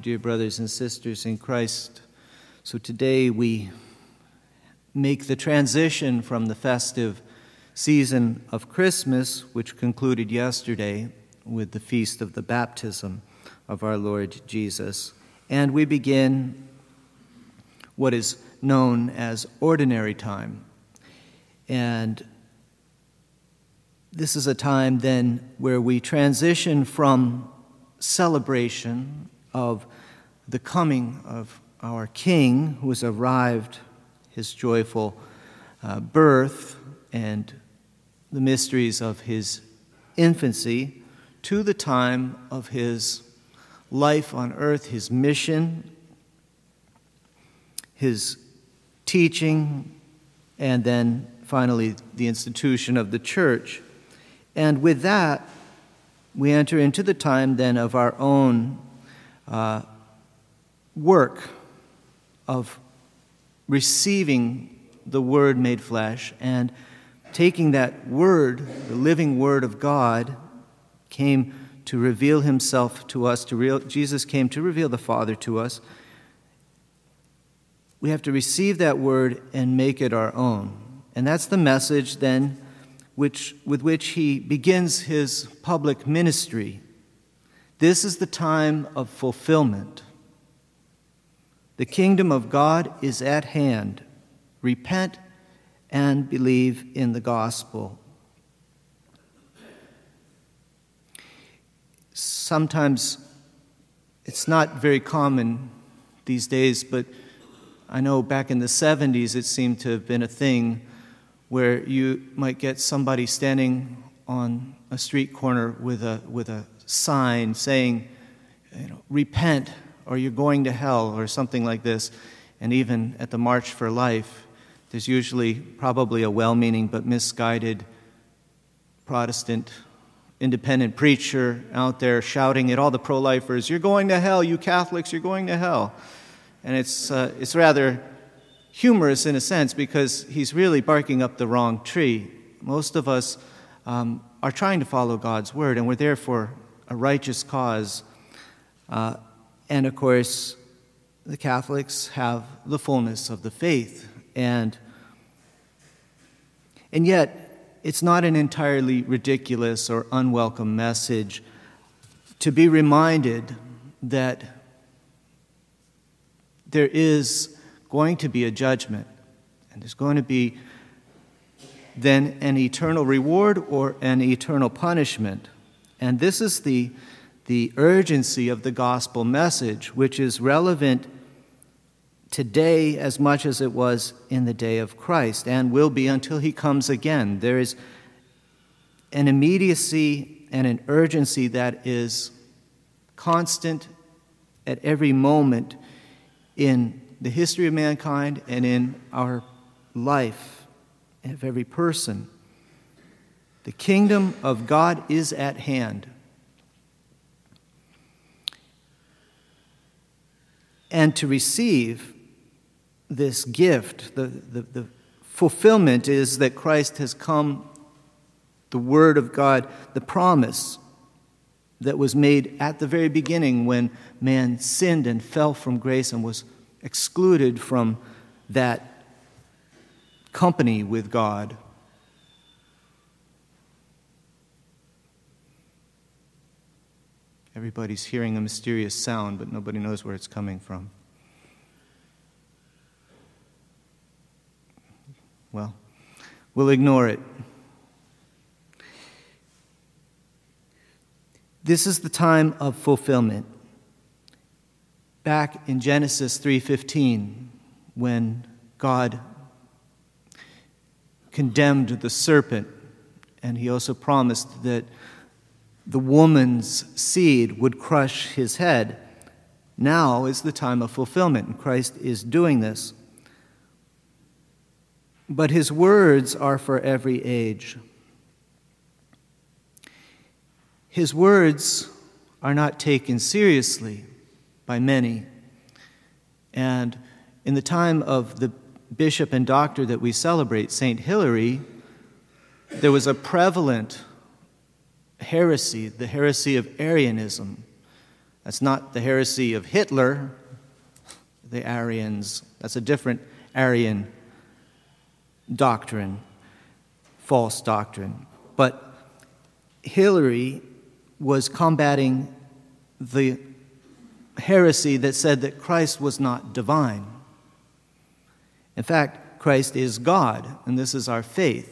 dear brothers and sisters in Christ. So today we make the transition from the festive season of Christmas, which concluded yesterday with the feast of the baptism of our Lord Jesus. And we begin what is known as ordinary time. And this is a time then where we transition from celebration of the coming of our King, who has arrived, his joyful birth and the mysteries of his infancy, to the time of his life on earth, his mission, his teaching, and then finally the institution of the church. And with that, we enter into the time then of our own work of receiving the Word made flesh and taking that Word, the living Word of God, came to reveal himself to us. Jesus came to reveal the Father to us. We have to receive that Word and make it our own. And that's the message then with which he begins his public ministry. This is the time of fulfillment. The kingdom of God is at hand. Repent and believe in the gospel. Sometimes it's not very common these days, but I know back in the 70s it seemed to have been a thing where you might get somebody standing on a street corner with a sign saying, repent or you're going to hell, or something like this. And even at the March for Life, there's usually probably a well-meaning but misguided Protestant independent preacher out there shouting at all the pro-lifers, "You're going to hell, you Catholics, you're going to hell." And it's rather humorous in a sense, because he's really barking up the wrong tree. Most of us are trying to follow God's word, and we're there for a righteous cause. And of course, the Catholics have the fullness of the faith. And yet, it's not an entirely ridiculous or unwelcome message to be reminded that there is going to be a judgment, and there's going to be then an eternal reward or an eternal punishment. And this is the urgency of the gospel message, which is relevant today as much as it was in the day of Christ, and will be until he comes again. There is an immediacy and an urgency that is constant at every moment in the history of mankind and in our life of every person. The kingdom of God is at hand. And to receive this gift, the fulfillment is that Christ has come, the Word of God, the promise that was made at the very beginning when man sinned and fell from grace and was excluded from that company with God. Everybody's hearing a mysterious sound, but nobody knows where it's coming from. Well, we'll ignore it. This is the time of fulfillment. Back in Genesis 3:15, when God condemned the serpent, and he also promised that the woman's seed would crush his head, now is the time of fulfillment, and Christ is doing this. But his words are for every age. His words are not taken seriously by many. And in the time of the bishop and doctor that we celebrate, St. Hilary, there was a prevalent heresy, the heresy of Arianism, That's not the heresy of Hitler, the Arians. That's a different Arian doctrine, false doctrine. But Hilary was combating the heresy that said that Christ was not divine. In fact, Christ is God, and this is our faith.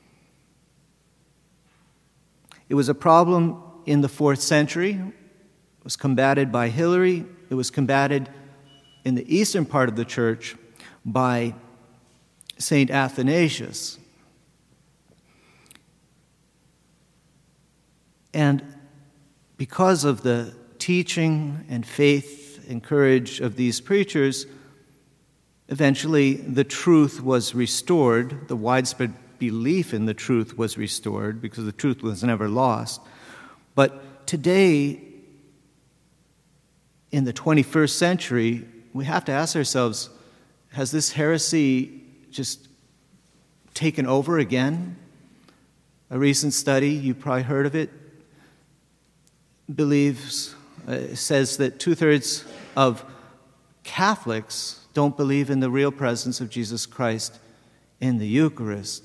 It was a problem in the 4th century. It was combated by Hilary. It was combated in the eastern part of the church by St. Athanasius. And because of the teaching and faith and courage of these preachers, eventually the truth was restored. The widespread belief in the truth was restored because the truth was never lost. But today, in the 21st century, we have to ask ourselves, has this heresy just taken over again? A recent study, you probably heard of it, says that 2/3 of Catholics don't believe in the real presence of Jesus Christ in the Eucharist.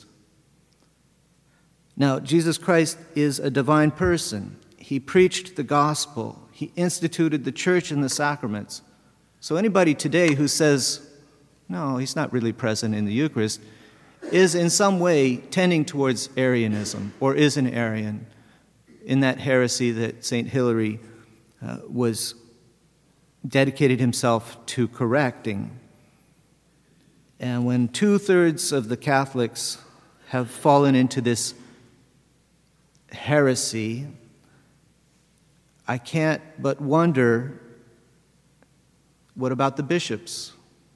Now, Jesus Christ is a divine person. He preached the gospel. He instituted the church and the sacraments. So anybody today who says, no, he's not really present in the Eucharist, is in some way tending towards Arianism, or is an Arian, in that heresy that St. Hilary was dedicated himself to correcting. And when 2/3 of the Catholics have fallen into this heresy, I can't but wonder, what about the bishops?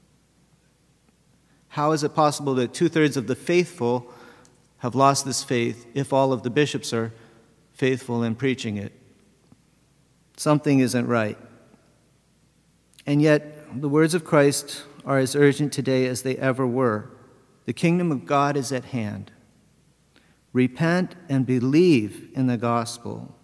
How is it possible that 2/3 of the faithful have lost this faith if all of the bishops are faithful in preaching it? Something isn't right. And yet, the words of Christ are as urgent today as they ever were. The kingdom of God is at hand. Repent and believe in the gospel.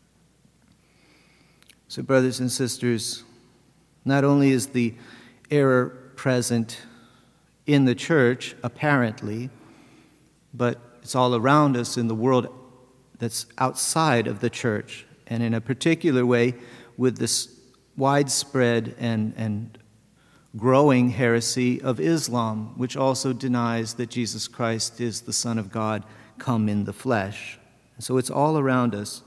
So, brothers and sisters, not only is the error present in the church, apparently, but it's all around us in the world that's outside of the church, and in a particular way with this widespread and growing heresy of Islam, which also denies that Jesus Christ is the Son of God come in the flesh. So it's all around us.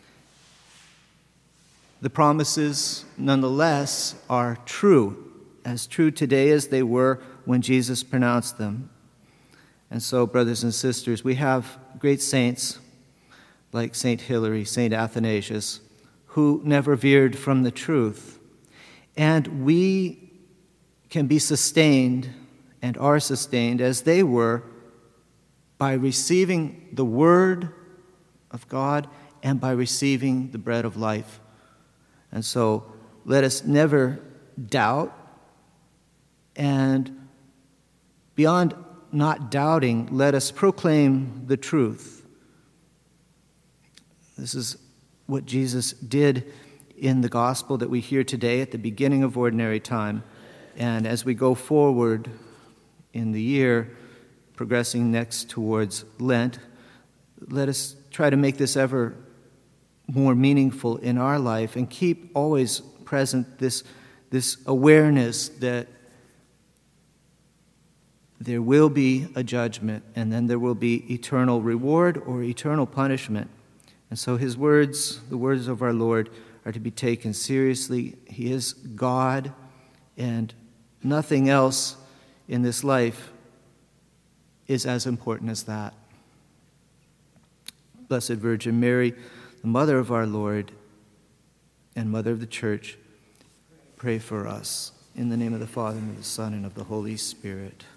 The promises, nonetheless, are true, as true today as they were when Jesus pronounced them. And so, brothers and sisters, we have great saints like St. Hilary, St. Athanasius, who never veered from the truth. And we can be sustained and are sustained as they were by receiving the Word of God and by receiving the bread of life. And so let us never doubt, and beyond not doubting, let us proclaim the truth. This is what Jesus did in the gospel that we hear today at the beginning of ordinary time. And as we go forward in the year, progressing next towards Lent, let us try to make this ever more meaningful in our life and keep always present this awareness that there will be a judgment, and then there will be eternal reward or eternal punishment. And so his words, the words of our Lord, are to be taken seriously. He is God, and nothing else in this life is as important as that. Blessed Virgin Mary, the Mother of our Lord and Mother of the Church, pray for us. In the name of the Father, and of the Son, and of the Holy Spirit.